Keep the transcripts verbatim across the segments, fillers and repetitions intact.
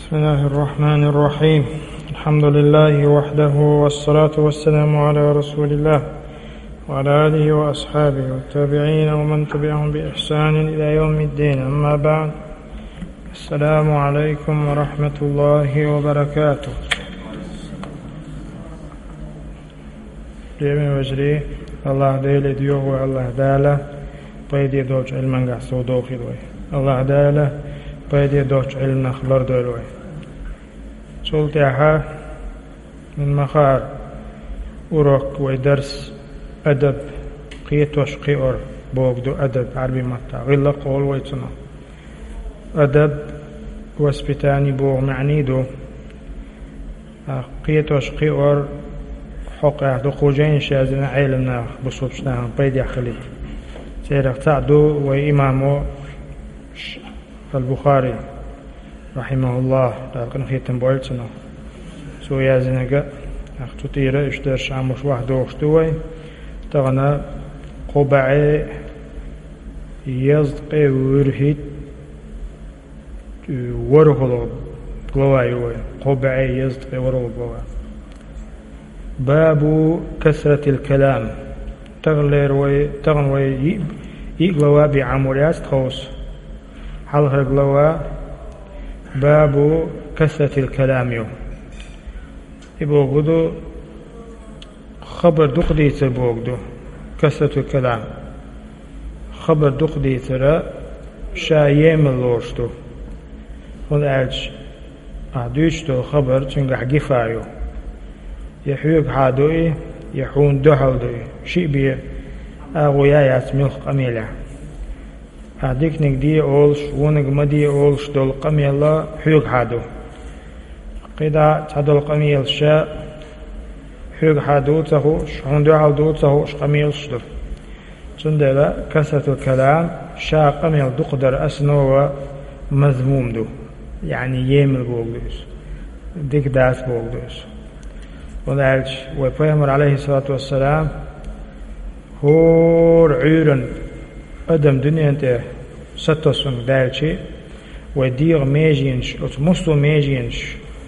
بسم الله الرحمن الرحيم. الحمد لله وحده والصلاة والسلام على رسول الله وعلى آله وأصحابه والتابعين ومن تبعهم بإحسان إلى يوم الدين. أما بعد، السلام عليكم ورحمة الله وبركاته. ديمي وجري الله ديلي ديوه الله داله بيدي دوج علمان قحسو دوخي دوي الله داله بيدي دوج علم نخلر دوي سلطيها من مخار أوروك ويدرس أدب قيتوش قيور بوغدو أدب عربي مطا غلا قول ويتنا أدب واسبتاني بوغ معنيدو قيتوش قيور حقا دو خوجين شازنا علمنا بصوبشنا بيدي خليل سيرك تعدو وإمامو البخاري رحمه الله لكن خيتم بولتنا سو يازنك أختو تيرا اشتر شاموش واحدو اختوي تغنى قبعي يزدقي ورهيت ورغلو قلواي قبعي يزدقي ورغلو قلواي. باب كثرة الكلام تغلر وي تغنوي يقلوا بعمريات خوص حلق القلوا. باب كثرة الكلام يو يبو قدو خبر دقدي تبوغدو كثرة الكلام خبر دقدي ترى شا يمل لورشتو ونعج أعدوشتو خبر تنقح قفايو يحيوك حادوي يحون دحودوي شيء بيه أغويايات ملخ قميلة أديك نقدي أولش ونق مدي أولش دول قميلة حيوك حادو قيدا تدول قميل شاء حيوك حادو تهوش هون دحودو تهوش قميل شدو سندلا كثرة الكلام شاء قميل دقدر أسنو مذموم دو يعني يمل بوغدوش ديك داس بوغدوش ونعج ويبيمر عليه الصلاة والسلام هور عيرن أدم دنيا انت ستوسن دالشي وديغ ميجينش أتمستو ميجينش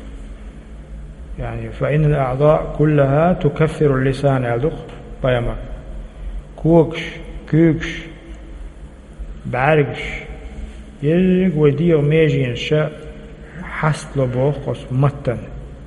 يعني فإن الأعضاء كلها تكفر اللسان يالدق بيمر كوكش كوكش بعرقش يرق وديغ ميجينش حسلو بوخ متن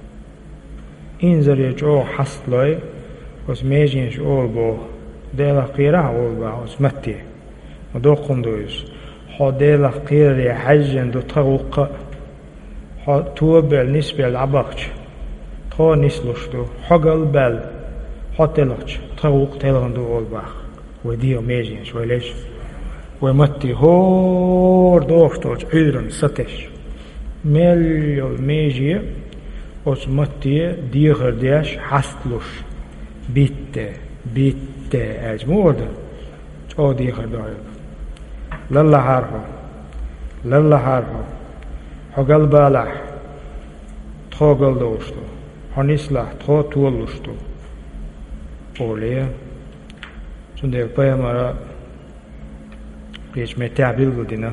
إنزر يجو حصلوي وس ميجينش أول بو ديلا قيرا أول بو وس متي ودو قندويس حو ديلا قيرا حجن دو تغوق حو توبل نسبة العباقش تو نسلوش دو حقل بل حو تلوش تغوق تلغن دو أول باخ وديو ميجينش ويليش ومتي هور دوفتوش عيرن ستش مليو ميجي أسمتي ديغر ديش حستلوش بيت بيت أجمود أو ديغر دايب لله عارفه لله عارفه حقل بالح تقل دوشتو حنيسله تقو تولشتو أوليه سنده بيامرا بيش متعبيل قلدنا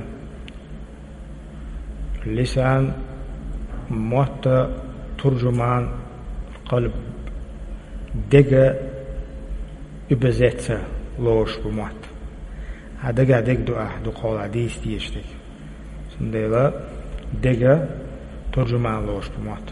اللسان موتا ترجمان قلب دقة übersetzer لوش بموت هدقة دق دعا دو قول عديس ديشتك سندلا دقة ترجمان لوش بموت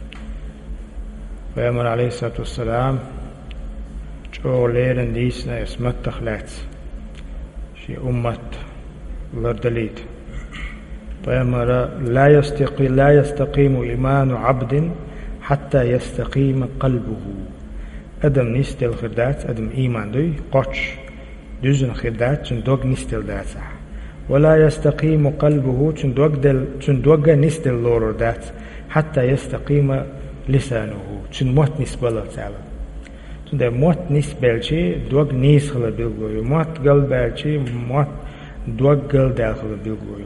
ويامر عليه الصلاة والسلام جو ليرن ديسنا اسمت تخلات شي أمت لردليت ويامر لا يستقي لا يستقيم إيمان عبد حتى يستقيم قلبه. أدم نستل خردات أدم إيمان دوي قش دوزن خردات تندوق نستل دات ولا يستقيم قلبه تندوق دل تندوق نستل لور دات حتى يستقيم لسانه تنموت نسبل تعالى تند موت نسبل شيء دوق نيسخل بالغوي موت قلب شيء موت دوق قلب داخل بالغوي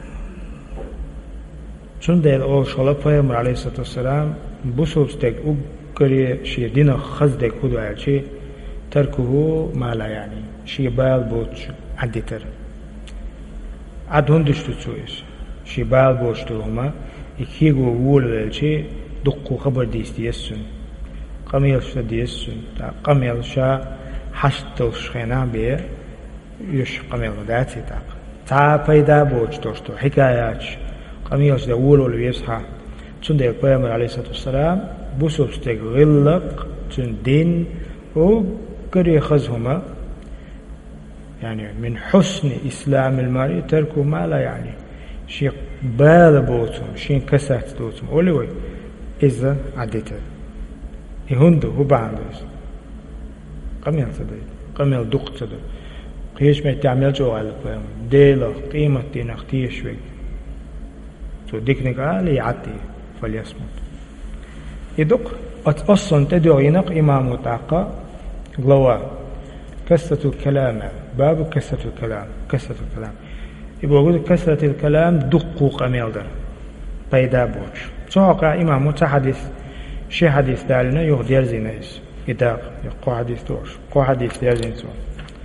سندل أول شغلة بيامر عليه الصلاة والسلام بسوبستك أقري شيء دينا خزدك هدو على شيء تركه ما لا يعني شيء بال بوتش عدتر عد هندش تسويش شي بال بوشتو هما يكيغو وول شيء دقو خبر ديس ديسون قميل شا ديسون قميل شا حشتل شخينا بيه يش قميل داتي تاق تا پیدا بوش توشتو حكايات قميل شا وولو لبيسحا تون دي القيامر عليه الصلاة والسلام بوسوب ستيق غلق تون دين وقري خزهما يعني من حسن إسلام المرء تركه ما لا يعني شيء بال بوتهم شيء كسرت دوتهم أولي إذا عديته يهندو هو بعندس قميل صدق قميل دق صدق قيش ما تعمل جوال القيام ديلا قيمة دين اختي شوي تو ديكنك على يعطي فليصمت يدق أصلا تدعو ينق إمام وتعقى غلوا كسرة الكلام باب كسرة الكلام كسرة الكلام يقول كسرة الكلام دقوا قميل در بيدا بوش سواء إمام متحدث شي حديث دالنا يغدير زينيس إداق يقو حديث دوش قو حديث دير زين سوى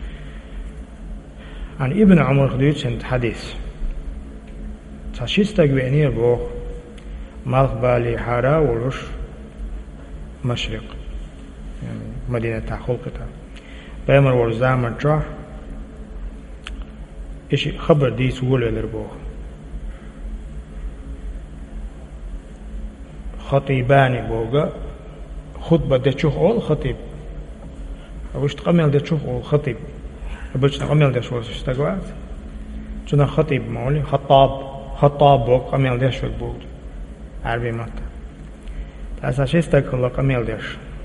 عن ابن عمر خديت سنت حديث تشيستك بأنير بوخ مالخ بالي حارا ولوش مشرق يعني مدينة خلقتها بيمر ورزامر جاه إيش خبر ديس وول الربوخ خطيباني بوغا خطبة دتشوخ أول خطيب وش تقمل دتشوخ أول خطيب بس تقمل دشوش اشتغلت جنا خطيب مولي خطاب خطاب بوغ قمل دش بوغ عربي مات تأساس استقل قمل دش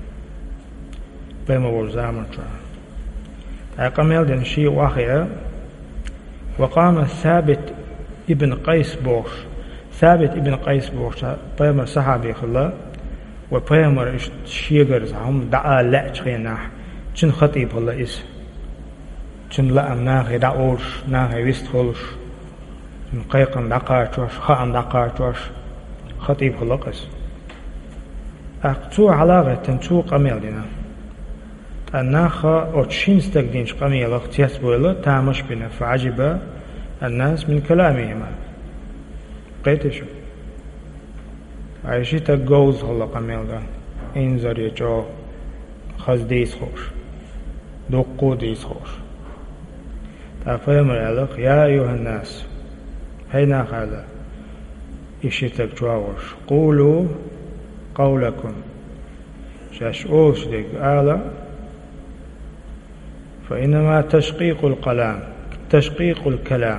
بيمر ورزامر جاه قمل دن شيء واقع وقام ثابت ابن قيس بوش ثابت ابن قيس بوش بيمر صحابي خلا وبيمر شيغرز هم دعا لا تخينا جن خطيب الله إس جن لا ناخي دعوش ناخي ويستخلش جن قيقن دقارتوش خان دقارتوش خطيب الله قس أقتو علاقة تنتو قميل دينا الناخا أتشين استقدينش قميل اختياس بويلة تامش بنا فعجب الناس من كلامهما قيت شو عايشي تجوز هلا قميل ده إنزر يجو خز ديس خوش دقو ديس خوش تفهم العلق يا أيها الناس هينا هذا إيشي تجوش قولوا قولكم شاش أوش ديك آلا فإنما تشقيق الكلام تشقيق الكلام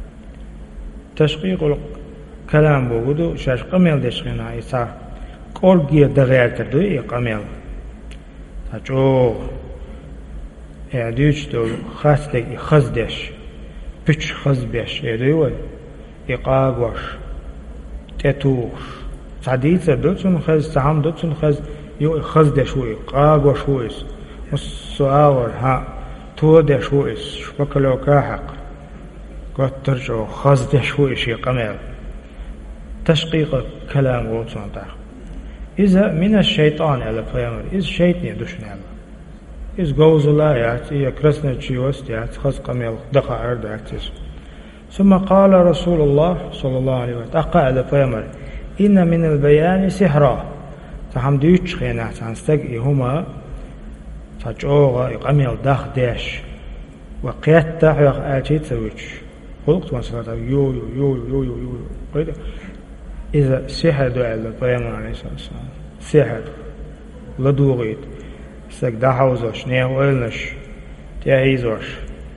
تشقيق الكلام بوجوده شاش قميل دشخنا إسا كل جير دغير تدو يقميل تجو يعديش دو خاصلك يخزدش بيش خزبش يدوي يقاغوش تتوش تعديد دوتون خز تعم دوتون خز يو خزدش وي قاغوش ويس السؤال ها تو دش ويس شبكلو كاحق قد ترجع خز دش ويس يقميل تشقيق كلام غوتون تاخ إذا من الشيطان على قيامر إذا شيطني دشنا إذا جوز الله يأتي كرسنا تشيوست يأتي خز قميل دقا أرد يأتيس ثم قال رسول الله صلى الله عليه وسلم أقا على قيامر إن من البيان سحرا تحم ديوش خينا تنستقي هما تجوغا يقميل داخ داش وقيت تحيق آتي تسويش خلقت وانسلات يو يو يو يو يو يو يو إذا سحر دعا للقيامة عليه الصلاة والسلام سحر لدوغيت سك دحوزوش نيه ويلنش تيهيزوش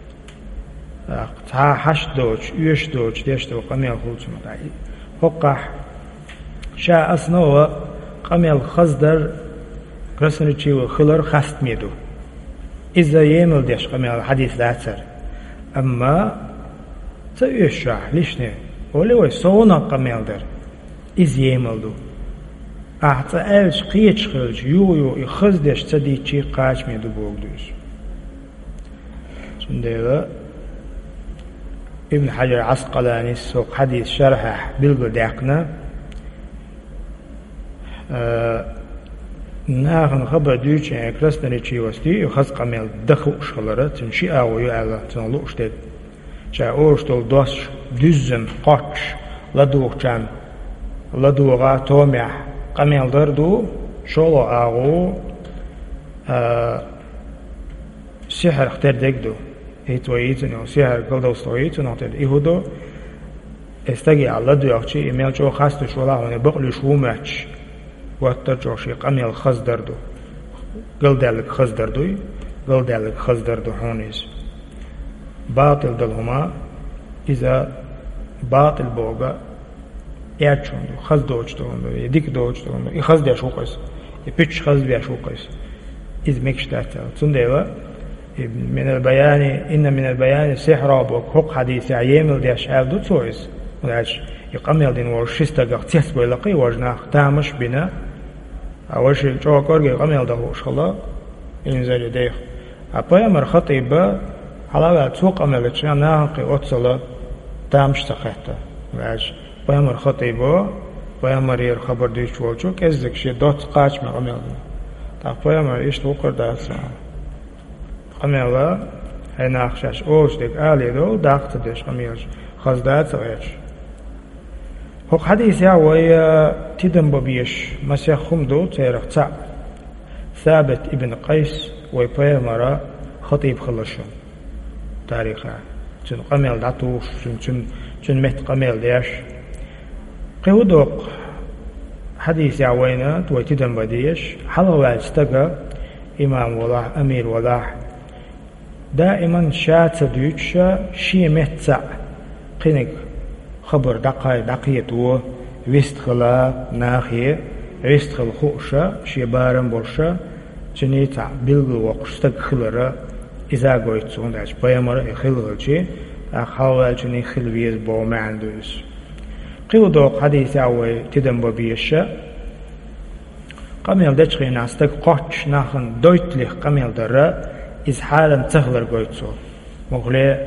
تا حش دوش يوش دوش ديش دو قميل خلوش متعي فقح شاء أصنوه قميل خزدر كرسن تشيو خلر خست ميدو إذا يمل ديش قميل الحديث ذاتر أما تيوش شاح ليش نه ولي صونا قميل در إز يمل دو أحتا ألش قيتش خلج يو يو يخزدش تدي تشي قاش ميدو بوغدوش سنديلا ابن حجر عسقلاني سوق حديث شرحه بالبداقنا آه ناخن خبر دوش يعني كرسنا تشي وستي يخز قميل دخل شغلره تنشي أو يعلى تنلوش تد شا أورش تول دوش دزن قاتش لدوش جان لدوغا تومع قميل دردو شولو آغو آه سحر اختار ديكدو هيتو ايتنو سحر قلدو ستويتو نوتد ايهودو استجي على دو يخشي ايميل جو خاستو شولا هوني بقلو شو ماتش واتر جو شي قميل خز دردو قلدالك خز دردوي قلدالك خز دردو هونيز باطل دلهما إذا باطل بوغا ياتشوندو خز دوچتوندو يديك دوچتوندو يخز ديا شوقيس يبيتش خز بيا شوقيس إذ ميكشتاتا تنديلا من البيان إن من البيان سحر بوك حق حديث عيامل ديا شعال دو تسويس ونعش يقمل دين ورشيستا قاقتيس بيلقي وجناخ تامش بنا أولش جو كورجي قمل ده شخلا إنزل ديخ أبايا مرخطيبا حلاوة تسوق عملت ناقي أتصل تامش سخته واش بايمر خطيبه بايمر ير خبر ديش وجو كزك شي دوت قاش ما عمل تا بايمر ايش توقر داس عمل هنا خشاش اوش ديك علي دو داخت ديش عميش خزدات سويش هو حديث يا ويا تدم ببيش مسيح خمدو تيرخ تاع ثابت ابن قيس وبايمر خطيب خلشون تاريخه چون قمل داتوش چون چون مت قمل ديش قودوق حديث يعوينا تويتدن بديش حلوة استقى إمام ولا أمير ولا دائما شات دوتشا شي متسع قنق خبر دقاي دقيتو ويستخلا ناخي ويستخل خوشا شي بارم برشا جنيتع بلغ وقشتق خلرا إذا قويت سون داش بايمر يخلغلشي أخوال جني خلويز بو ما عندوش قودوق حديث عوي تدم ببيشة قميل دشخي ناستك قاتش ناخن دويتليخ قميل درا إز حالا تخلر قويت سون مغلي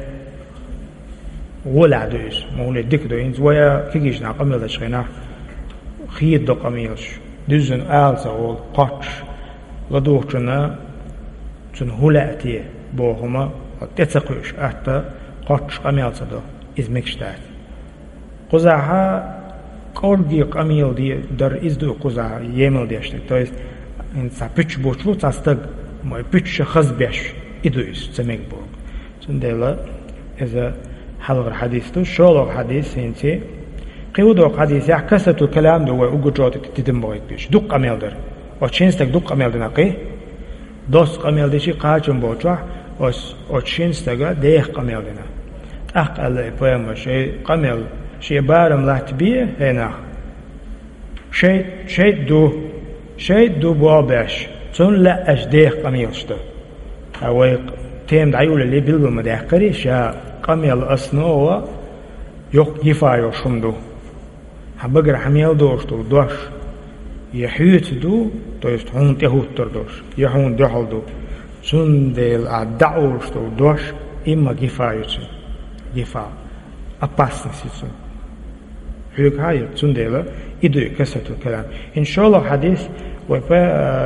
ولا دوش مغلي ديك دوينز ويا كيجيش نا قميل دشخي ناخ خيد دو قميلش دزن آلسا وول قاتش لدوخشنا چون هولاتي بوهما تتسقيش أحتا قاتش قميل صدو إز مكشتات قزاها كورجي قميل دي در إز دو قزاها يمل ديشتك تو إز إنسا بيتش بوچو تستق ما بيتش خز بيش إدو إز تسميك بوغ چون ديلا إذا حلغ حديث تو شولغ حديث هنتي قيودوغ حديث يح كسرت الكلام دو ويقو جوتك تتدم بوغيك بيش دق قميل در وچينستك دق قميل دناقي دوست قميل ديشي قاچن بوچوح os očinstaga deh qameldina aq alla poema şey qamel şey barım latbiye hena şey şey du şey du bobash tun la ajdeh qamelshta away tem dayul li bilgu madaqari sha qamel asnowa yok yifayo shumdu habagra hamel doshtu dosh yahut du to jest hun tehuttor dosh yahun dohaldu Сундел отдал, что дождь им гифаются. Гифа. Опасность. Хюкая сундела иду касату калам. Иншаллах хадис وفا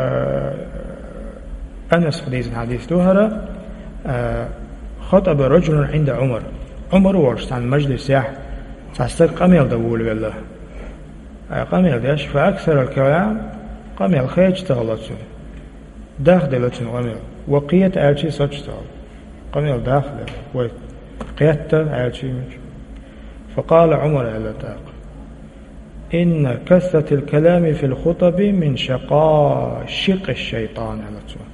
أنس حديث حديث دوهرة خطب رجل عند عمر عمر ورشت عن مجلس يح تستق قميل دول بالله قميل داش فأكثر الكلام قميل خيج تغلطون داخلتون قميل وقيت ألشي سجتال قميل داخله وقيت ألشي مش فقال عمر على تاق إن كثرة الكلام في الخطب من شقاشق الشيطان على تون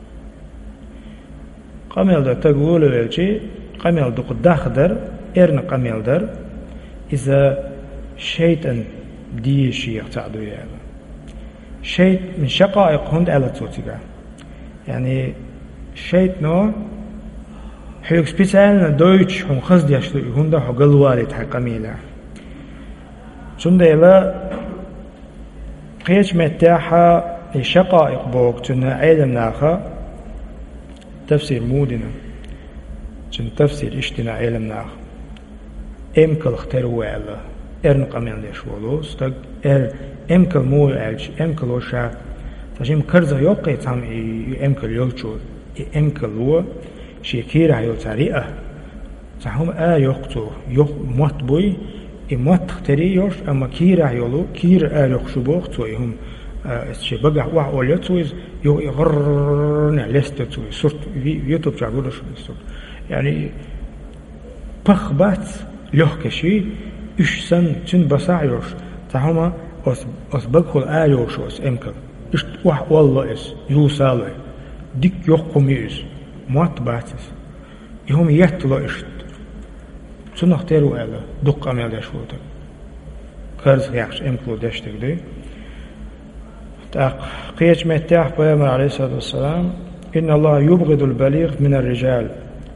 قميل دا تقول ألشي قميل دا داخدر إرن قميل در إذا شيطان دي شيخ تعدو يعني شيط من شقائق هند على توتيقا يعني شيطنو حيوك سبيسالنا دويتش هم خزد يشتو هندا حقل والد حقميلا سنده إلا قيش متاحة شقائق بوك تنا علم ناخا تفسير مودنا تن تفسير اشتنا علم ناخا امكل اختروا على ارن قمين ليش ولو استق ار امكل مو الش امكل وشا تجيم كرزة يوقي تام امكل يلشو امكل هو شيكير هيو تاريخ تهم آ يقطو يق موت بوي إموت تريوش أما كيرا يولو كير آلوخ شبوخ توي هم الشيء بقى واحد أولي توي يو يغررنا لست توي صرت يوتيوب شعبولش صرت يعني بخ بات لوح كشي إيش سن تن بساعيوش تهما أس أس بقول آلوش أس إمكن إيش واحد والله إس يوصله ديك يقوم يس موت باتس يهم يطلع إيش سنختاروا على دق أميال دشوته كارز يعش إمكلو دشتك دي تاق قيش متاح بيامر عليه الصلاة والسلام إن الله يبغض البليغ من الرجال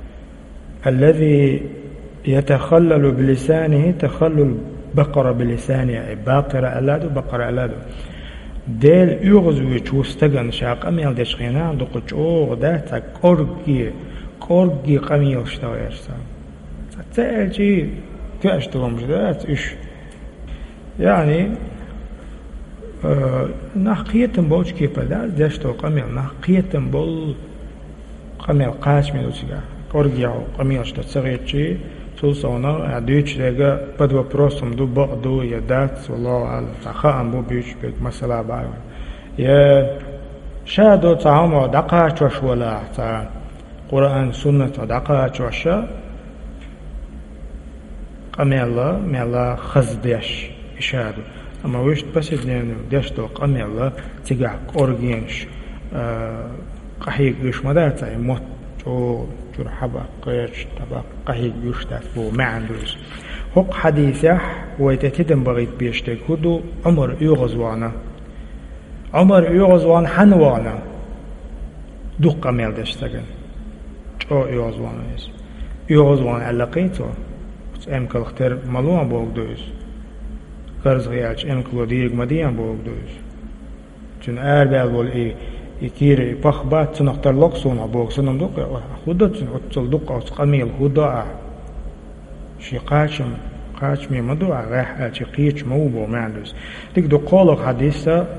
الذي يتخلل بلسانه تخلل بقرة بلسانه باقرة ألاده بقرة ألاده ديل يغزو يشوستغن شاق أميال دشخينا دقوش أوغ داتا كورجي كورجي قميل شتوى يرسام تأجي تأشتغل مجدات إيش يعني آه نحقيتم بوش كيف دار دشتو قميل نحقيتم بول قميل قاش ميلو سيجا كورجياو قميل شتا تسغيتشي تولسونا عديش لغا بدو بروسم دو بقدو يدات والله أعلم تخاهم بو بيش بيك مسألة بايو يا شادو تعامو دقا چوش ولا تا قرآن سنة دقا چوشا قميلا ميلا خزديش إشادو أما ويشت بس إدنينو ديشتو قميلا تيجع كورجينش قحيق يش مداتا موت جو جور حبا قيش تبا قحيق يش تفو ما عندوش حق حديثح ويتتدم بغيت بيشتك هدو عمر يغزوانا عمر يغزوان حنوانا دو قميل دشتغن جو يغزوانا يس يغزوان علاقيتو امكل اختر ملوان بوك دوز كرز غيالش امكلو ديرق مديان بوك دوز چون اربال بول اي يكير بخبات تنختر لقصونا بوك سنم دوك خدا تن اتل دوك اوس قميل خدا شي قاشم قاشمي مدوع راح اتي قيش موبو معندوز ديك دو قولك حديثة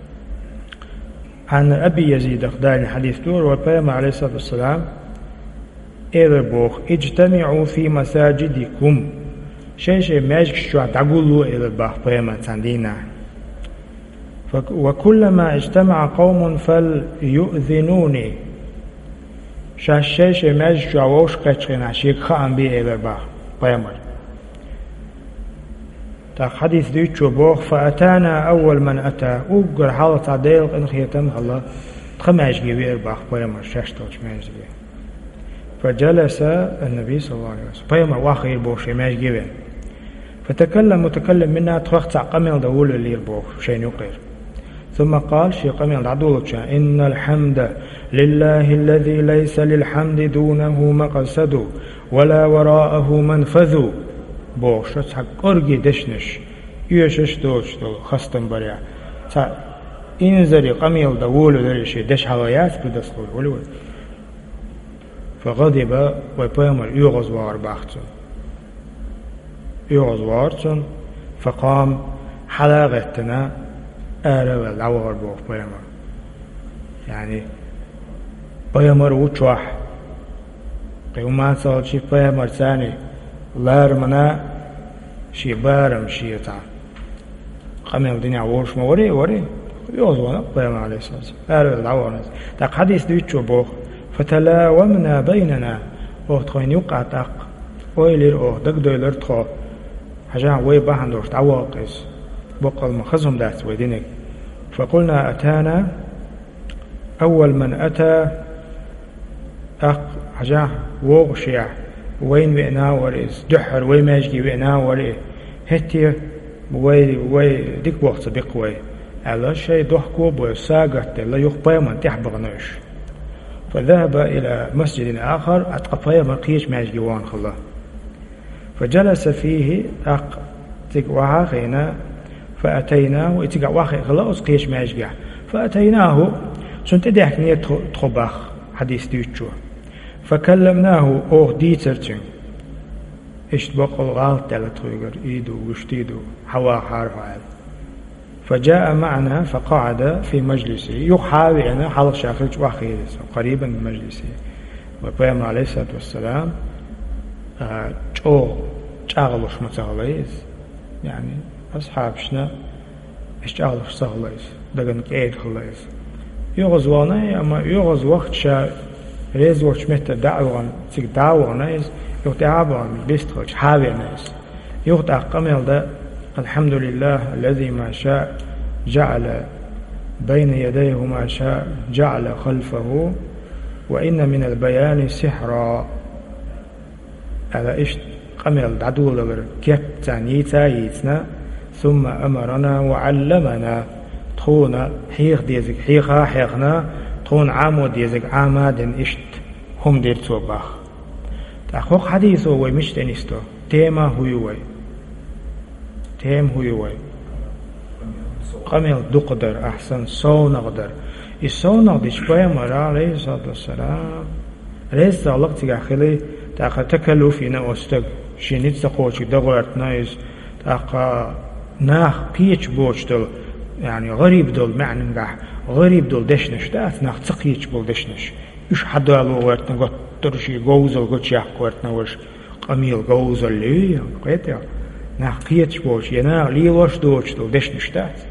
عن ابي يزيد اخداني حديث دور والبيام عليه الصلاة والسلام إذا بوخ اجتمعوا في مساجدكم شيء شيء ماجك شو تقولوا إذا بوخ بيما تندينا وكلما اجتمع قوم فليؤذنوني شيء شيء شيء ماجك شو عوش قتشنا شيء خام بي إذا بوخ بيما تا حديث ديتشو بوخ فأتانا أول من أتى أقر حالة عديل إن خيتم الله تخماش جيبي إذا بوخ بيما شاشتوش ماجك فجلس النبي صلى الله عليه وسلم بيما واخير بوخ شيء ماش جيبين فتكلم متكلم منا تخت قميل دول اللي يربوخ شيء يقير ثم قال شيء قميل عدولك إن الحمد لله الذي ليس للحمد دونه مقصد ولا وراءه منفذ بوخ شت حق أرجي دشنش يشش دوش دو خستن بريا تا إنزري قميل دول دريشي دش حوايات بدسلول ولو فغضب وبيامر يغزوار باختن يغزوارتن فقام حلاغتنا آره العوار بوخ بيامر يعني بيامر وچوح قيومان صال شي بيامر ثاني لارمنا شي بارم شي تا قام الدنيا ورش موري وري يغزوانا بيامر عليه الصلاة والسلام آره العوار تاق حديث دويتشو بوخ فتلاومنا بيننا وقتين يقع تاق ويلير او دق دويلر تخو حاجة وي باهندوش تعواقس بقل مخزم دات ويدينك فقلنا أتانا أول من أتى أق حاجة وغشيع وين بينا وريس دحر وي ماجي بينا وري هتي وي وي ديك وقت بقوي على شيء ضحكو بو ساقت لا يخبى من تحبغنوش فذهب إلى مسجد آخر أتقفيا مرقيش ماج جوان خلا فجلس فيه أق تقوها خينا فأتيناه ويتقع واخي خلا أسقيش ماج جا فأتيناه سنت دحك نية تخبخ حديث ديتشو فكلمناه أوه ديترتين إيش بقول غلط على تغير إيدو وشتيدو حوا حرف عال فجاء معنا فقعد في مجلسه يحاول أنا حلق شاخرج وخيرس قريبا من مجلسه وبيامر عليه الصلاة والسلام جو شاغلوش متغليز يعني أصحابشنا اشتغل في صهليس دقن كيد خليس يغز وانا أما يغز وقت شا ريز وقت متى دعوان تيك دعوان نايز يغت عابان بيستخدش حابي نايز يغت أقامل ده الحمد لله الذي ما شاء جعل بين يديه ما شاء جعل خلفه وإن من البيان سحرا على إيش قمل دعدول غير كيف تانيتا يتنا ثم أمرنا وعلمنا تخون حيخ ديزك حيخا حيخنا تخون عامو ديزك عامادن إشت هم دير توباخ تأخوك حديثه ومش تنستو تيما هويوي تيم هويوي قمل دقدر أحسن سو نقدر السو نقدش بيامر عليه الصلاة والسلام ريس تعلق تقاخلي تاقا تكلفينا أستق شينيت سقوشي دغوارت نايز تاقا ناخ قيش بوش دل يعني غريب دل معنى نقاح غريب دل دشنش تاعت ناخ تقيش بول دشنش إيش حدو على وارتنا قد ترشي غوزل قد شاق وارتنا وش قميل غوزل ليه قيت ناخ قيش بوش يناخ ليه وش دوش دل دشنش تاعت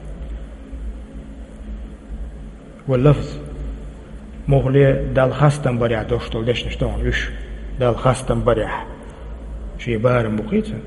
واللفظ مغلي دال خاستن بريع دوش دل دشنش تاعت إيش دال خاستن بريع شي بارم بقيتن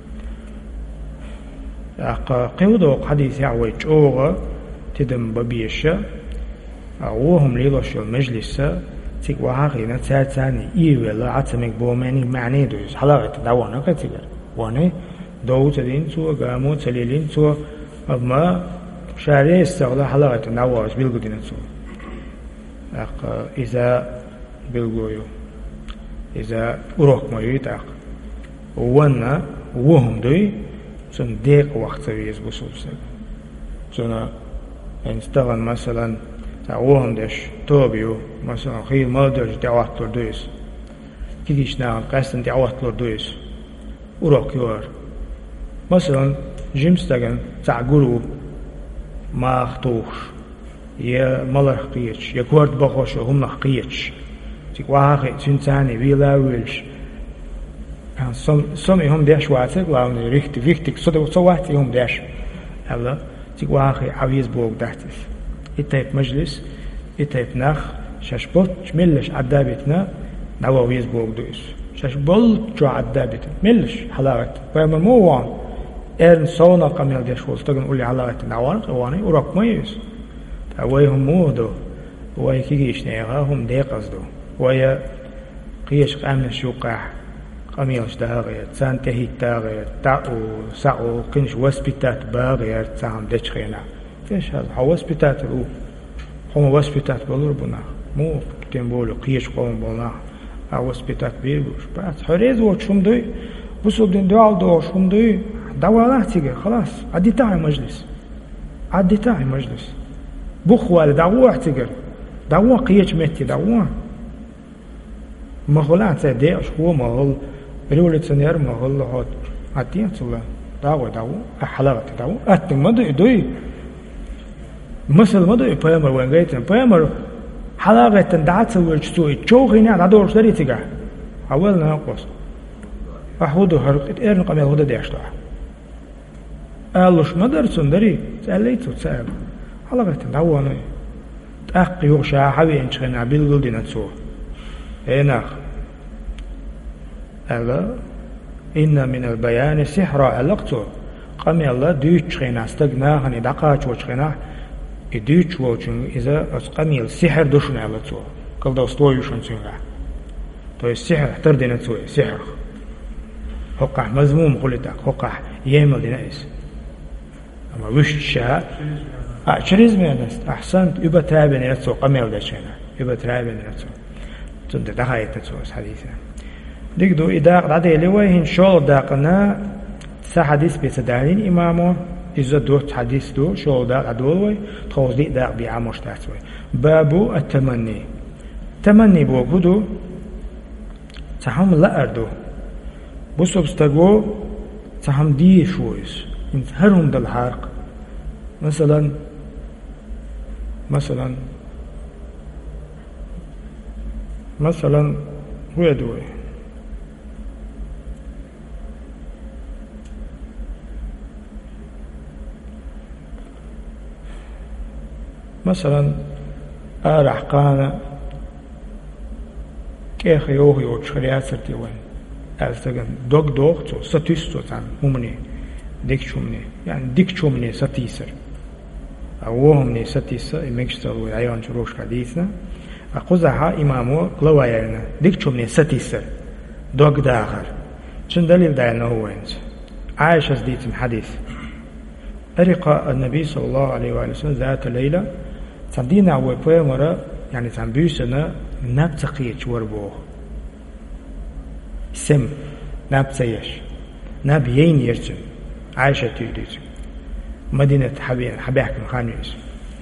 أقا قيودو حديث يعوي جوغا تدم ببيشة أوهم ليلوش المجلس تيك وحاقينا تاتاني إيوه لا عتمك بوماني معني دويس حلاغة دعوانا كتير واني دو تدين تو قامو تليلين تو أما شاري استغلا حلاغة دعواز بيلغو دين تو أقا إذا بيلغويو إذا أروك ما يتاق وانا وهم دوي سن ديق وقت سويز بسوبسك سنة انستغل مثلا تعوهم دش توبيو مثلا خيل مادرج دعوات لردويس كيش نعم قاسن دعوات لردويس وروك يوار مثلا جيمستغن تعقلو ما خطوش يا ملر خقيتش يا كورد بخوش هم خقيتش تيك واحد سنتاني بيلا ويلش سم سمي هم داش واتك لاون ريخت فيكتك صدق صواتي هم داش هلا تيك واخي عويز بوق دحتس إتايب مجلس إتايب نخ شاشبوت ملش عدابتنا نواويز بوق دويس شاشبول جو عدابت ملش حلاوت فما مو وان إرن صونا قميل داش وستقن قولي حلاوت نوان قواني وراك ميز تاويهم مودو ويا كيجيش نيغا هم ديقصدو ويا قيش قامنا شوقاح قميص داغير تسان تهي تاغير تاو ساو كنش وسبيتات باغير تسام دشخينا فيش هذا حوسبيتات رو هم وسبيتات بلور بنا مو تنبولو قيش قوم بنا حوسبيتات بيربوش بس حريز وشوم دوي بسوب دين دوال دو شوم دوي دوالات تيجي خلاص عدي تاعي مجلس عدي تاعي مجلس بخوال دعوة تيجي دعوة قيش متي دعوة مغلان تديش هو مغل رولة سنير مغل هاد عدين صلا دعوة دعوة أحلاغة دعوة أتن مدو دوي مثل مدو بيامر وين جيتن بيامر حلاغة دعات سويرجتوي تشوخينا دادور شدري تيجا أولنا نقص أحودو هرقت إيرن قمي هودا ديشتوع ألوش مدرسون دري سأليتو تسأل حلاغة دعوة نوي تأقي وغشا حبي انشغنا بالقل دينا تسوه هناك ألا إن من البيان سحر ألقتو قمي الله ديوش خينا استغنا هني دقاش وشخينا ديوش وشن إذا قمي السحر دوشنا ألقتو قل دو ستويوشن سنغا تو السحر احتر دينا تسوي سحر حقا مزموم قلتك حقا يمل دينا إس أما وش شاء أشريز مينست أحسنت يبا تابين نتسو قمي الدشينا يبا تابين نتسو تند دخاية تسوس حديثا ديك دو إداق عدي لويه إن شاء الله داقنا سا حديث بيتدارين إمامه إذا دوت حديث دو شاء الله داق عدولوي تخوز دي داق بيعاموش تحتوي بابو التمني تمني بوكودو تحم لأردو بسو بستقو تحم دي شويس انت هرهم دا الحرق مثلا مثلا مثلا هو يدوي مثلا أرح قانا كيخ يوه يوه شريعة سرتي وين أستغن دوغ دوغ تو ستيستو تان همني ديك شومني يعني ديك شومني ستيسر أوهمني ستيسر يمكشتلو عيون شروش حديثنا أقوزها إمامو قلوايرنا ديك شومني ستيسر دوغ داخر شن دليل داينا هو انت عائشة ديت حديث أرقى النبي صلى الله عليه وآله وسلم ذات ليلة تندينا ويبوي مرة يعني تنبيسنا نبتقيت وربوه سم نبتيش نبيين يرجم عائشة تيديت مدينة حبيان حبيحكم خانيس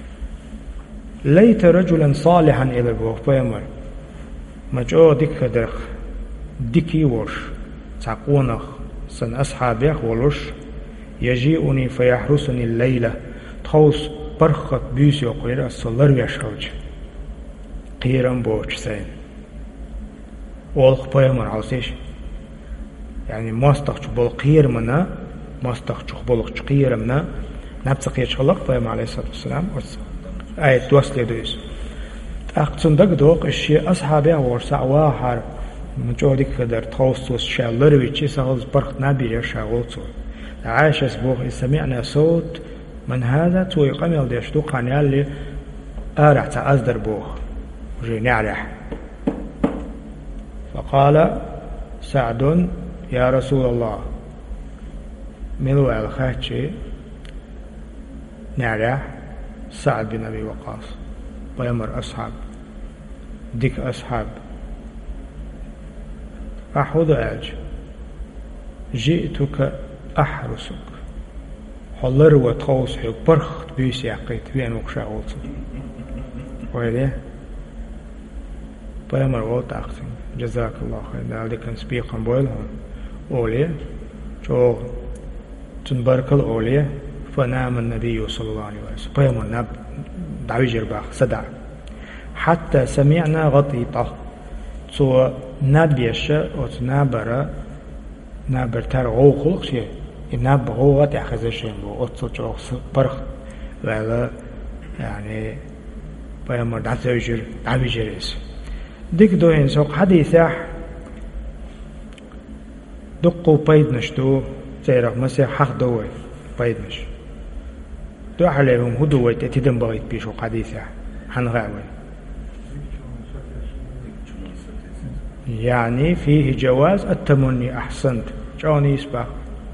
ليت رجلا صالحا إلى بوه بويمر مجو ديك درخ ديكي وش تعقونخ سن أصحابيخ ولش يجيئني فيحرسني الليلة تخوص برخت بيسي وقيرا الصلر يشخوج قيرا بوش سين والخ بويمر عوسيش يعني ماستخش بول قير منا ماستخش بول قير منا نبتق يشخلق بويمر عليه الصلاة والسلام آية توصل دويس أقصن دق دوق الشيء أصحابيخ ورسع واحر مجودك قدر توصل شالر ويشي سهل برخت نبي يشغلته عائشة سبوخ سمعنا صوت من هذا توي قميل ديشتو قانيال لي أرح تأزدر بوخ وجي نعرح فقال سعد يا رسول الله ملو الخاتشي نعرح سعد بن أبي وقاص بيمر أصحاب ديك أصحاب أحوذ أج جئتك أحرسك حلر وتخوص حيو برخت بيسي عقيت بين وقشا غلط وهذا بيمر غلط أختم جزاك الله خير ذلك نسبيقا بويلهم أولي جو تنبرك الأولي فنام النبي صلى الله عليه وسلم بيمر ناب دعوي جرباخ صدع حتى سمعنا غطيطة سو نبيشة وتنابرة نابر تر غوخلق شيء ناب غوغت يأخذ شيء بو أتصل برخ ولا يعني بيامر دعويجر دعويجريس ديك دوين سوق حديثة دقو بيد نشتو زيرق مسيح حق دوي بيد نش دو عليهم هدوي تتدن بغيت بيشو حديثة حنغاوي يعني فيه جواز التمني أحسنت جوني يسبق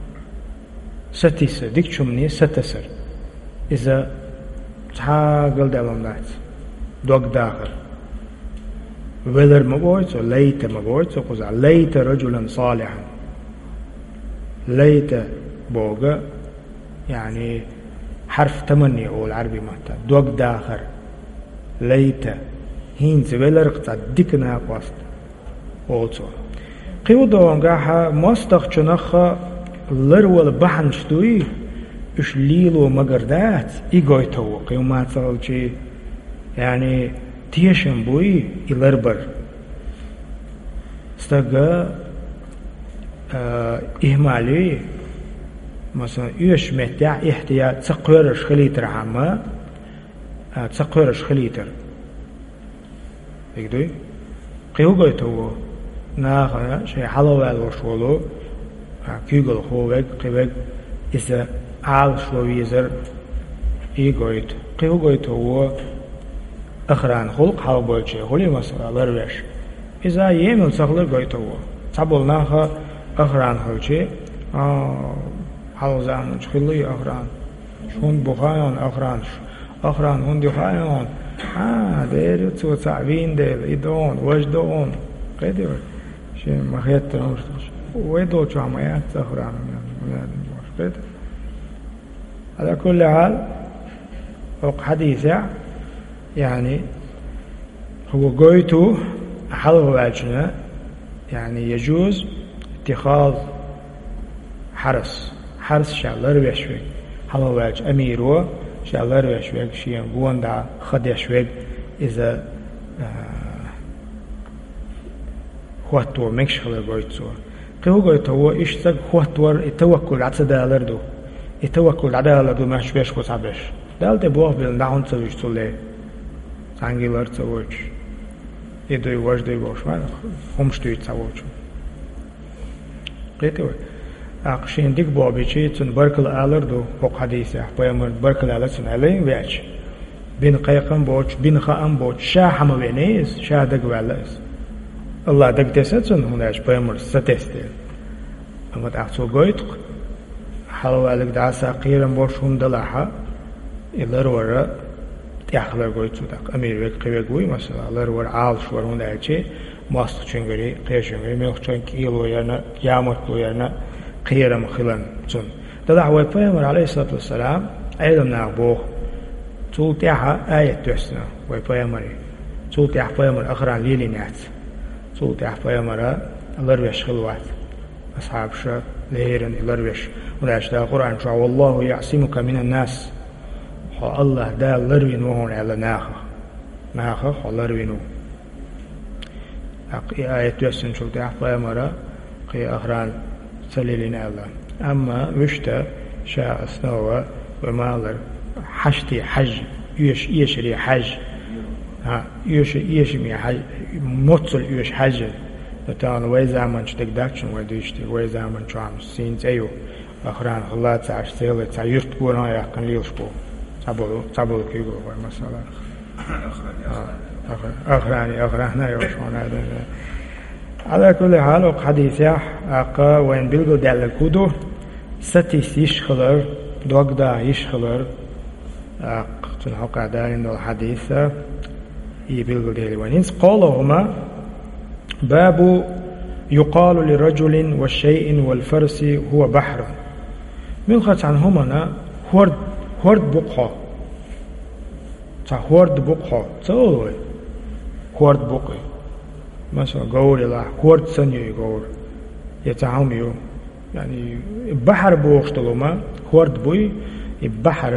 ستيسر ديك شمني ستسر إذا تحاقل دالهم نات دوك داخل ولر مبويت وليت مبويت وقزع ليت رجلا صالحا ليت بوغا يعني حرف تمني أو العربي ماتا دوك داخل ليت هينز ولر قطع ديك ناقوست also قيودون قاحة مستخشنخ لرول بحن شتوي إش ليلو مقردات إيقوي تو قيومات صغلشي يعني تيشن بوي إلربر استقى اه إهمالي مثلا إيش متاع احتياط تسقيرش خليتر عما اه تسقيرش خليتر إيقدوي قيوقوي تو ناخذ شيء حلوة الوشولو كيقول خوك قبل إذا عال شويزر إيجويت قيوقيت هو أخران خلق حلو بولشي خلي مسألة لروش إذا يمل سخلق قيت هو تبول ناخذ أخران خلشي آه حلو زامن خلي أخران شون بخايون أخران أخران هندي خايون آه دير تو تعبين دير إدون وجدون قدر شيء ما خيت نورتش ويدو شو عميات أخران قدر على كل حال فوق حديثة يعني هو قويتو حلو واجنا يعني يجوز اتخاذ حرس حرس شغلر بيشوي حلو واج أميرو شغلر بيشوي شيء بوان دا خد يشوي إذا خواتو مكشخل قويتو قيو قويتو هو إيش تق خواتور التوكل على سدالردو التوكل على دالردو ما شبيش كو صعبش Dalte boh bil nahon tsavish tule. Angilar tsavoch. Idoi wajdoi bosh man homstui tsavoch. Qeto. Aqshin dik bobichi tun barkal alar do hok hadisa. Peygamber barkal alar tun alayn veach. Bin qayqan boch, bin kham boch, sha hama venes, sha dag walas. Allah dag desatsun hunaj peygamber satestel. Amat aqso goyt halawalik dasa qiran bosh humdalaha. Ilar wara تأخذ قوي تودك أمير وك قوي قوي مثلا الله رور عال شوار هون أجي ماست شنغري قيش شنغري ملخ شن كيلو يرنا يامر كيلو يرنا قيرم خلنا تون تدع ويبيمر عليه الصلاة والسلام أيضا نعبوه تول تيها آية تحسنا ويبيمر تول تيها بيمر أخرى ليلي نعت تول تيها بيمر الله رويش خلوات أصحاب شا لهيرن الله رويش ونعش دا القرآن شو والله يعصمك من الناس الله دا لروين وهون على ناخه ناخه لروينو أقي آية يسن شو تعفى مرة قي أخران سليلين الله أما وشتا شاء سنوى وما لر حشتي حج يش يشري حج ها يش يشمي حج متصل يش حج لتان ويزامن شتك داكشن وديشتي ويزامن شام سين تيو أخران الله تعش سيلة تعيرت بونا يا قليل شبو تعبوا تعبوا كيقول مثلا أخراني أخراني يوشون هذا على كل حال حديث أقا وين بيلقوا دل كودو ستيس يشخلر دوغدا يشخلر أق تنحق عدالين الحديث يبيلقوا دل وينس قالهما باب يقال لرجل والشيء والفرس هو بحر من خط عنهما هورد هورد بقها تا هورد بقها تقول هورد بقى مثلا قول لا هورد سنيو قول يتعاميو يعني بحر بوشتلو ما هورد بوي البحر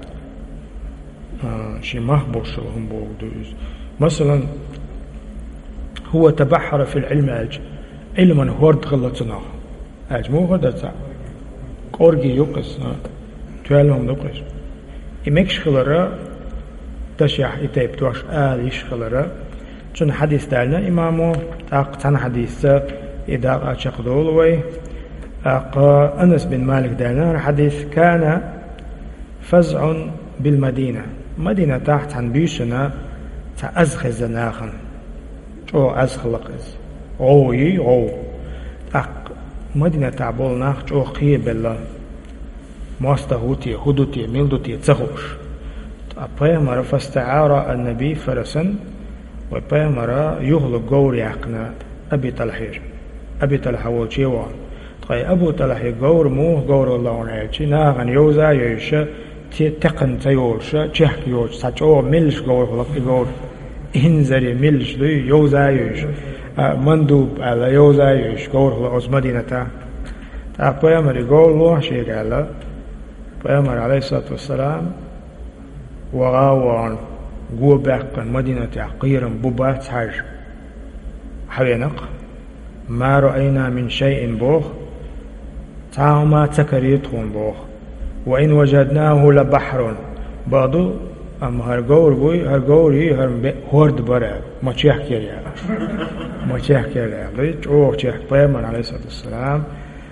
آه شي مهبوش لهم بودوز مثلا هو تبحر في العلم أج علما هورد غلطنا أج مو هذا تاع قرقي يقص تعلم نقص إمكش خلرا تشيح إتيب توش آل يشخلرا چون حديث دالنا إمامو تاق تن حديث إذا أشق دولوي أقا أنس بن مالك دالنا حديث كان فزع بالمدينة مدينة تحت عن بيشنا تأزخز ناخن أو أزخلقز أوي أو أق مدينة تعبول ناخ أو قيب الله ماستهوتي هدوتي ميلدوتي تخوش أبيمر فاستعار النبي فرسا وبيمر يغلق قوري عقنا أبي تلحير أبي تلحول شيوان طيب أبو تلحي قور موه قور الله ونعيشي ناغن يوزا يوشا تقن تيوشا تشحك يوش ساتشو ملش قور خلق قور إنزري ملش دي يوزا يوش مندوب على يوزا يوش قور خلق مدينة أبيمر قول الله شيء قال بيامر عليه الصلاة والسلام وغاوان قوة باقن مدينة عقيرا ببات حاج حوينق ما رأينا من شيء بوخ تعوما تكريتهم بوخ وإن وجدناه لبحر بعضو أم هرقور بوي هرقوري هرد برا ما تشيح كيريا ما تشيح كيريا ليش أوه تشيح بيامر عليه الصلاة والسلام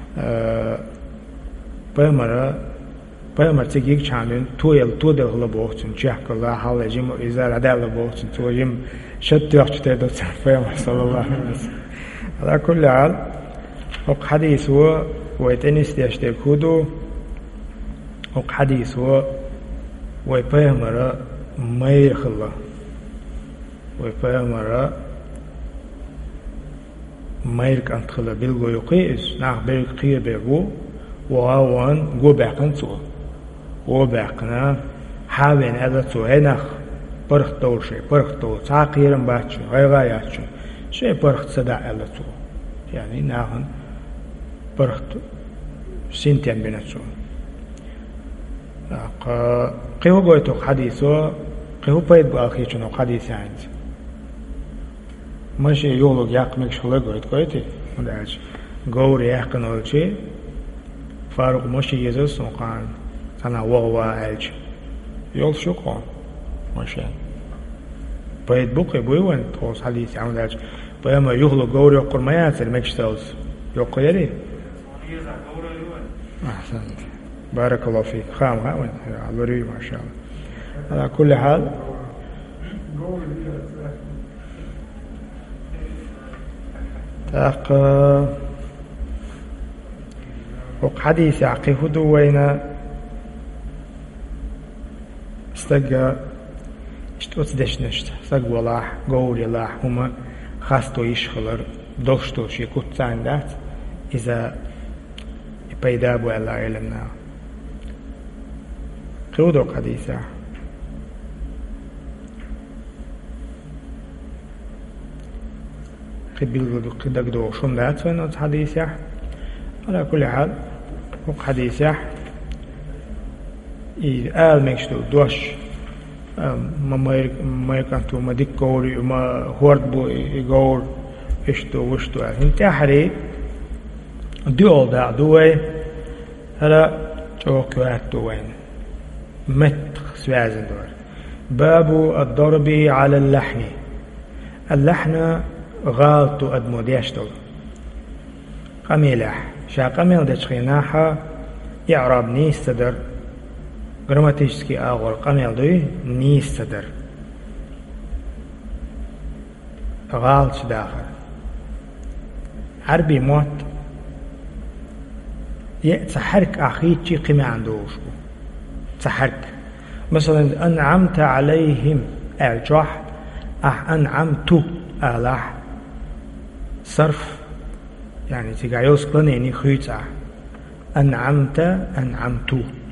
بيامر بيامر تجيك شامين تويل تودل هلا بوختن شيخ الله حاله جم إزار عدال بوختن توجم شد وقت تدو بيامر صلى الله عليه وسلم على كل حال وق حديث هو ويتنس يشتك هدو وق حديث هو ويبيامر ما يخلا ويبيامر ما يرك أنت خلا بيلقو يقيس ناخ بيلق قير بيقو وهوان قو باقن سوا قو باقنا حاوين هذا سوا هناخ برخ دول شيء برخ دول تعقيرا باتشو غيغايات شو شيء برخ صداع هذا سوا يعني ناخن برخ سنتين بين سوا قيهو قويتوك حديثو قيهو بايد بأخيشنو حديث عند ماشي يولوك ياق مكش خلا قويت قويتي وداعش قوري ياقن أولشي فاروق ماشي يزوس وقان تنا وغوا عالج يول شقون ماشان بيد بقي بوين توس حديث عن ذلك بيما يخلو قور يقر ما ياسر مكشتوز يقر يري أحسنت بارك الله فيك خام خام علوري ما شاء الله على كل حال تاق وق حديث عقي هدو وين استجا اشتوت دشنشت سق ولاح قولي لاح هما خاستو يشخلر دوشتو شي كنت عندات إذا يبيدابو على علمنا قودو حديثة قبل قدك دو شون دات وين حديثة على كل حال وق حديثة إذا آل مكشتو دوش ما ما يكنتو ما ديك قوري ما هورد بو يقول إشتو وشتو انت أحري دول دا دوي هلا توقعات دوين مت سوازن دور باب الضرب على اللحن اللحن غالط أدمو ديشتو قميلح شا قميل دشخيناحا يعرب نيستدر غراماتيشسكي أغور قميل دوي نيستدر غالط داخل عربي موت يتحرك أخيتي قيمة عندوشكو تحرك مثلا أنعمت عليهم أرجح أح أنعمت ألاح صرف يعني تقايوس قلنيني خيطة أنعمت أنعمت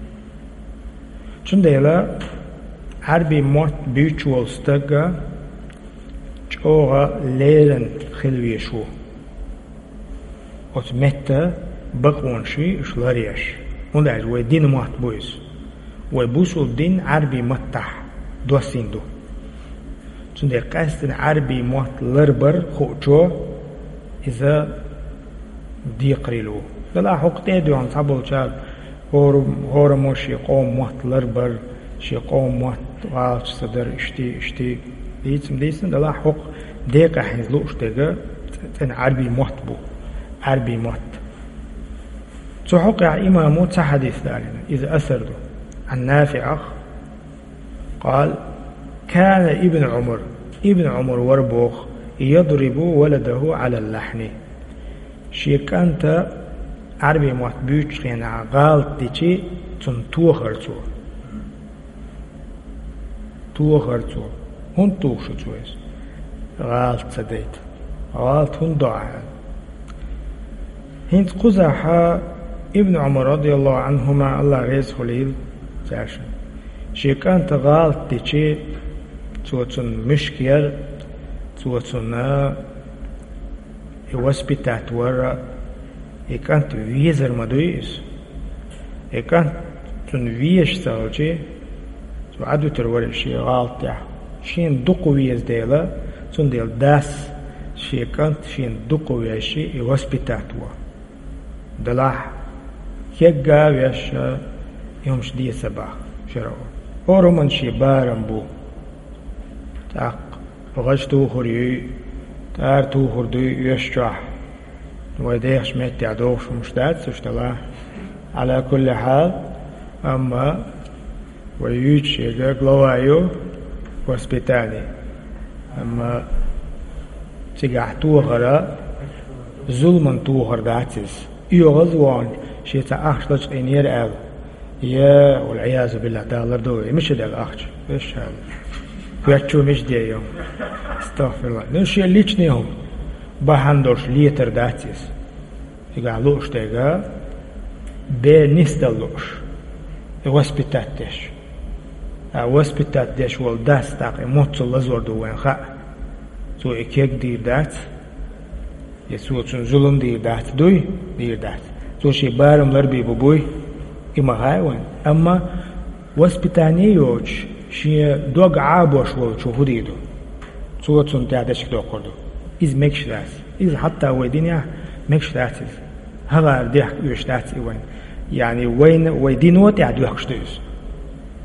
شنديلا عربي موت بيوتشوال ستقى جوغا ليلن خلوية شو وتمتى بقون شي شلاريش وندعج ويدين موت بويس ويبوسو الدين عربي متح دوسين دو شنديل قاستن عربي موت لربر خوچو إذا ديقريلو دلا حقتي ديون صابل شاب هور هور موشي قوم موت لربر شي قوم موت غاش صدر اشتي اشتي ديتم ديسن دلا حق ديقة حنزلو اشتغى تن عربي موت بو عربي موت تحقق إمامو تحديث ذلك إذا أثر عن نافع قال كان ابن عمر ابن عمر وربوخ يضرب ولده على اللحن شي كانت عربي موت بيوش خينا غالط ديشي تن توخرتو توخرتو هون توخشتو غالط سديت غالط هون ضاع هنت قزحة ابن عمر رضي الله عنهما الله غيز خليل جاشن شي كانت غالط ديشي توتن مشكير توتن يوسبيتات ورا يكانت ويزر مدويس يكانت تن ويش سالجي تو عدو ترور شي غالط يح شين دقو ويز ديلا تن ديل داس شي كانت شين دقو ويشي يوسبيتات ورا دلاح يجا ويش يوم شدي سبع شرو أورو من شي بارم بو تاق غشتو خريو تارتو خردو يشجح وديخش ميت يعدوش مشتات سشتلا على كل حال أما ويوش يجا قلوايو واسبيتالي أما تيجحتو غرا ظلمن تو غرداتيس يغزوان شيء تأخذ إنير أب يا والعياذ بالله تعالى دوي مش ده الأخش إيش هذا ويأتشو مش ده يوم استغفر الله نشي ليشنيهم بهندوش ليتر داتيس يقالوش تيجا بنستلوش واسبتاتش واسبتاتش والداس تاقي موتصل لزور دوين خا سو إكيك دير دات يسوع ظلم دير دات دوي دير دات سو شي بارم لربي ببوي إما هايوان أما واسبتاني يوج شي دوغ عابوش وشو هديدو سو تون تعدشك دو قردو إز مكش دات إز حتى ويدينيا مكش دات هلا ديح يوش دات وين يعني وين ويدينو تعدو يحكش دوس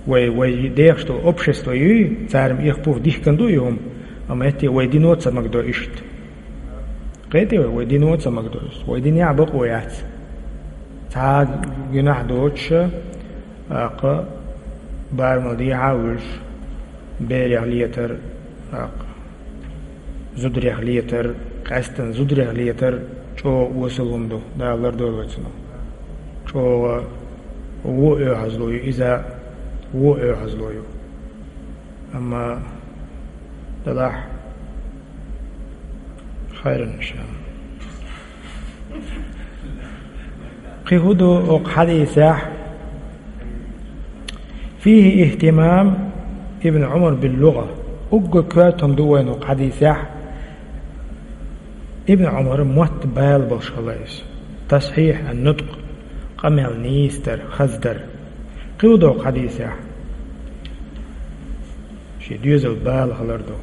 وي وي ديخشتو общество ю царм их пув дихканду юм ама эти وي диноца магдо ишт قيتي وي диноца магдо وي دين يعبق ويات تا جناح دوتش اق بارمدي عاوش بيريغ ليتر اق زدريغ ليتر قاستن زدريغ ليتر چو وسلوندو دالر دولوچنو چو و هزلوي اذا و هزلوي اما دلاح خير ان شاء الله قهدو حديثه فيه اهتمام ابن عمر باللغة أقول كواتهم دوين حديثه ابن عمر موت بال بالشغلائس تصحيح النطق قمل نيستر خزدر قهدو حديثه شي ديوز البال هلردو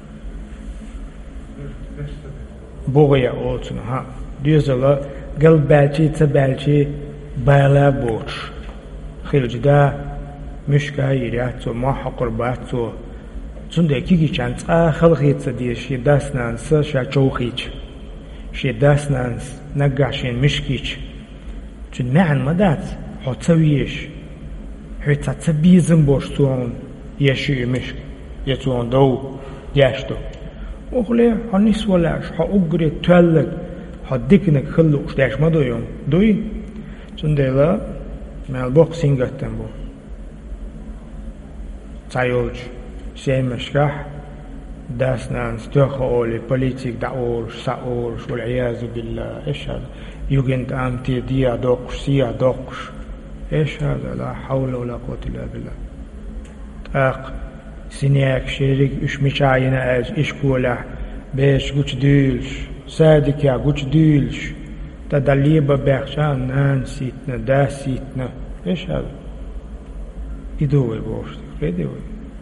بوغيا أولتنا ها ديوز الله قلب بالشي تبالشي بالا بوش خيل جدا مشكا يرياتو ما حقر باتو زنده كيكي چانس آخل خيط سديش شي داس نانس شا چوخيش شي داس نانس نقاشين مشكيش چون معن مدات حو تسويش حو تتبيزن بوش سوون يشي مشك يتوون دو ياشتو وخلي حو نسولاش حو اقري تولك حو ديكنك خلوش داش ما دويون دوي زنده لا مال بوكسينغ اتنبو تايولج سيمشكح داسنا نستخولي بوليتيك داولش ساولش والعياذ بالله ايش هذا يوجنت امتي ديا دوقش سيا دوقش ايش هذا لا حول ولا قوة الا بالله اق سينياك شيريك اش مشاينا اج اش كولا بيش قوش ديلش سادك يا قوش ديلش تدليبا بيخشان نانسيتنا داسيتنا ايش هذا يدوي بوشت خيدوي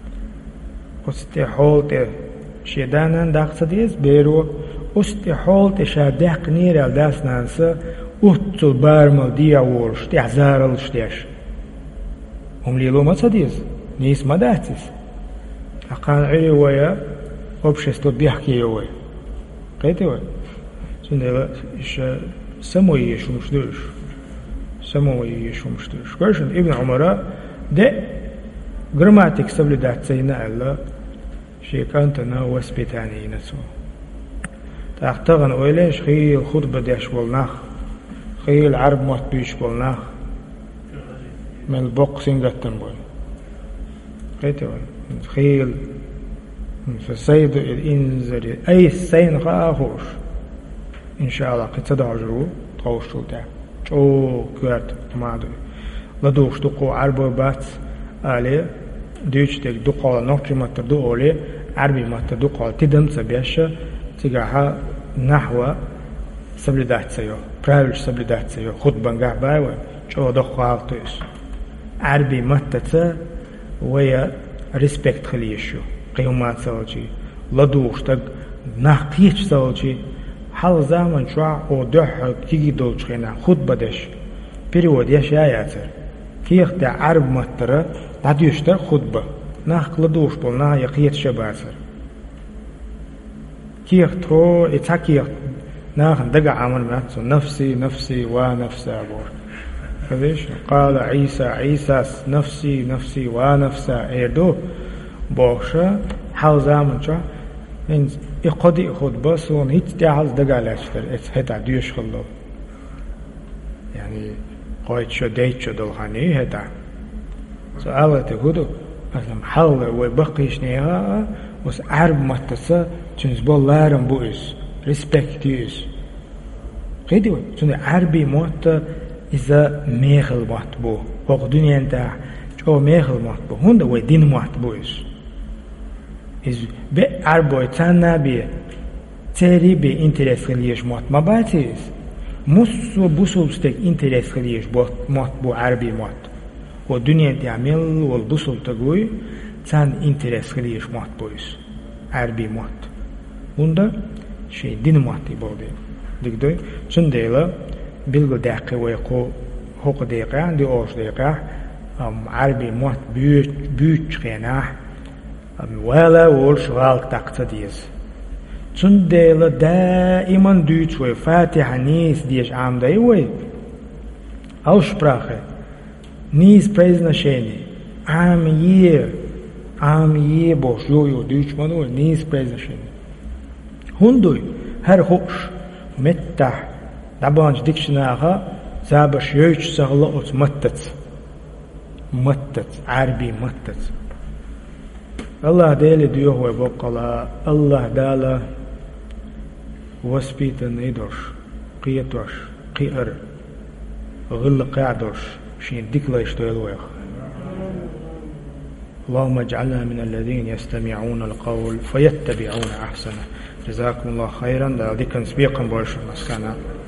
استحولت شدانا داقصديز بيرو استحولت شادق نير الداس نانسا اتل بارمل ديا ورش تحزار الشتاش هم ليلو ما صديز نيس ما داتيس اقان عري ويا общество بيحكي يوي قيتوي سنة إيش سموي شمشدوش سموي شمشدوش كويشن ابن عمر ده грамматик соблюдаться الله شيء كانت أنا وسبيتاني نسوا تأختغن أوليش خيل خطبة ديش بالناخ خيل عرب مطبيش بالناخ من البوكسينج التنبول قيتوا خيل في السيد الإنزر أي سين خاخوش إن شاء الله قد تدعجروا تغوشتوا تاع شو كوات مادو لدوش تقو عربو بات آلي ديشتك دقال نوتي متر دولي عربي متر دقال تدم سبيشة تجاها نحو سبلداتسيو برايل سبلداتسيو خد بنجح بايو شو دقال تيس عربي متر ويا ريسبكت خليشو قيمات سوالشي لدوشتك نحقيش سوالشي حال زمن شو او ده كيجي دولش خينا خد بدش перевод يا شاياتر كيخ دا عرب متر تعديشتر خطبة ناخ لدوش بولنا يقيت شباسر كيخ ترو اتاكيخ ناخ دقع عمل ماتسو نفسي نفسي ونفسي أبور فذيش قال عيسى عيسى نفسي نفسي ونفسي ايردو بوشا حال زامن شا إن إقضي خطبة سون هيت تعال دقع لاشتر هتا ديوش خلو يعني قايت شو ديت شو دلخاني هتا سؤال تقولوا أسلم حول وبقيش نيها وس عرب متسا تنزبول لارم بوئس ريسبكتيس خيدي وي تنزبول عربي موت إذا ميخل موت بو وق دنيا انتا جو ميخل موت بو هندا وي دين موت بوئس إذ بي عربو يتانا بي تيري بي انترس خليش موت ما باتيس مصو بوصلستك انترس خليش موت بو عربي موت والدنيا تعمل والبصل تقوي تان انترس خليش موت بويس عربي موت وندا شيء دين موت يبودي دكدوي شن ديلا بيلغو داقي ويقو حق ديقا عندي اوش ديقا أم عربي موت بيوت بيوت خينا أم ولا ولش غالك تقتديز تندل دائما دوت وفاتح نيس ديش عام دايوي Aussprache نيس بريزنا شيني عام يه عام يه بوش يو يو دوش منو نيس بريزنا شيني هندوي هر خوش متح دابانج ديكشناها زابش يوش سهلوت متت متت عربي متت الله دالي ديوه وبقلا الله دالا وسبيت نيدوش قيتوش قير غل قاعدوش شين ديكلا يشتغلوه اللهم اجعلنا من الذين يستمعون القول فيتبعون أحسنه جزاكم الله خيرا. دا ديكن سبيقا بولش مسكانا